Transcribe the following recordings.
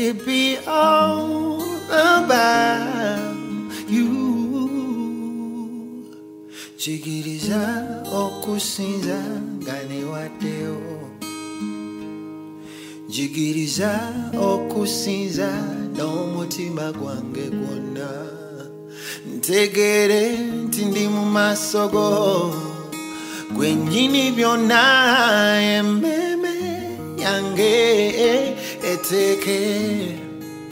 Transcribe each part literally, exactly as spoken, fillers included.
it be all about you. Chigiriza okusinza ngane wateo. Jigiriza okusinza n'omutima gwange gwonna. Ntegere nti ndi mu maaso go gwennyini byonna emmeme yange eteeke.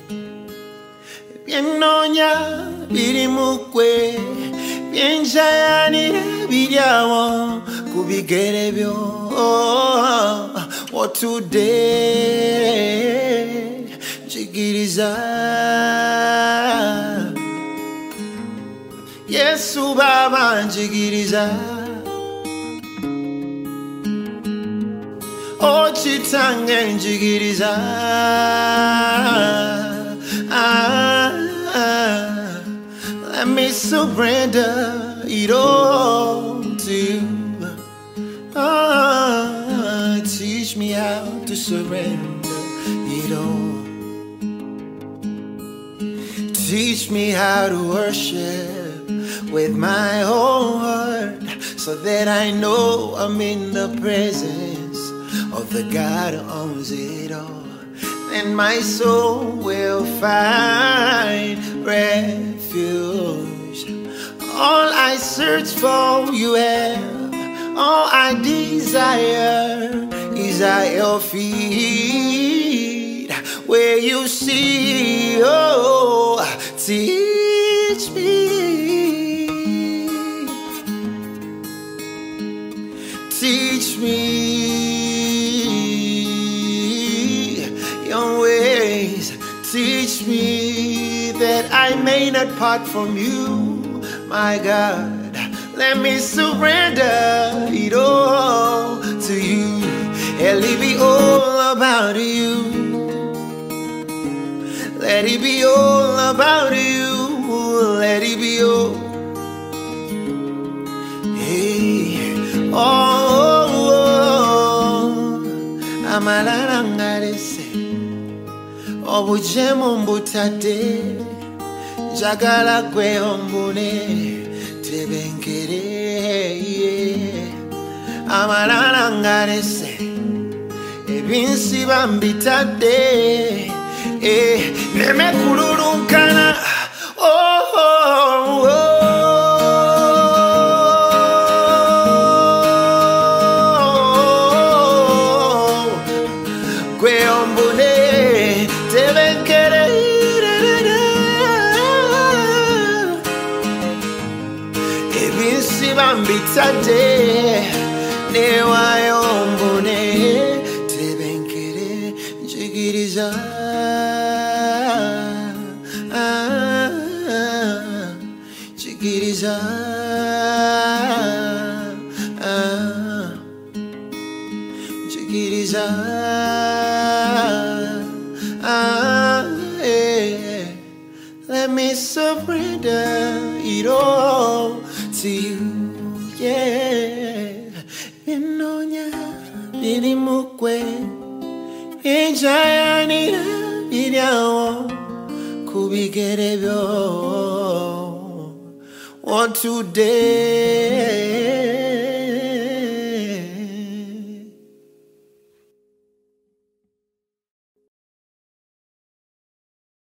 Byennoonya biri mu ggwe byenjayanira biryawo ku bigere byo otudde. Njigiriza Yesu Baba njigiriza. O Kitange njigiriza. Ah, ah, let me surrender it all to you. Ah, teach me how to surrender it all. Teach me how to worship with my whole heart, so that I know I'm in the presence of the God who owns it all. And my soul will find refuge. All I search for you have, all I desire is at your feet, where you see. Oh, teach me, teach me your ways. Teach me that I may not part from you, my God. Let me surrender it all to you. Let it be all about you. Let it be all about you. Let it be all. Hey, oh, oh, Amalangarese. Obujemo mbutate. Jagala kwe ombune. Amalangarese ebinsi bambitadde nemekululunkana. Oh, oh, oh. Gwe ombune tebenkere. Bambitade newayombone tebenkere. Njigiriza ah, njigiriza ah, njigiriza ah, yeah. Let me surrender it all to you. Yeah, Inonya birimukwe injayanira biryawo kubigere byo. Want today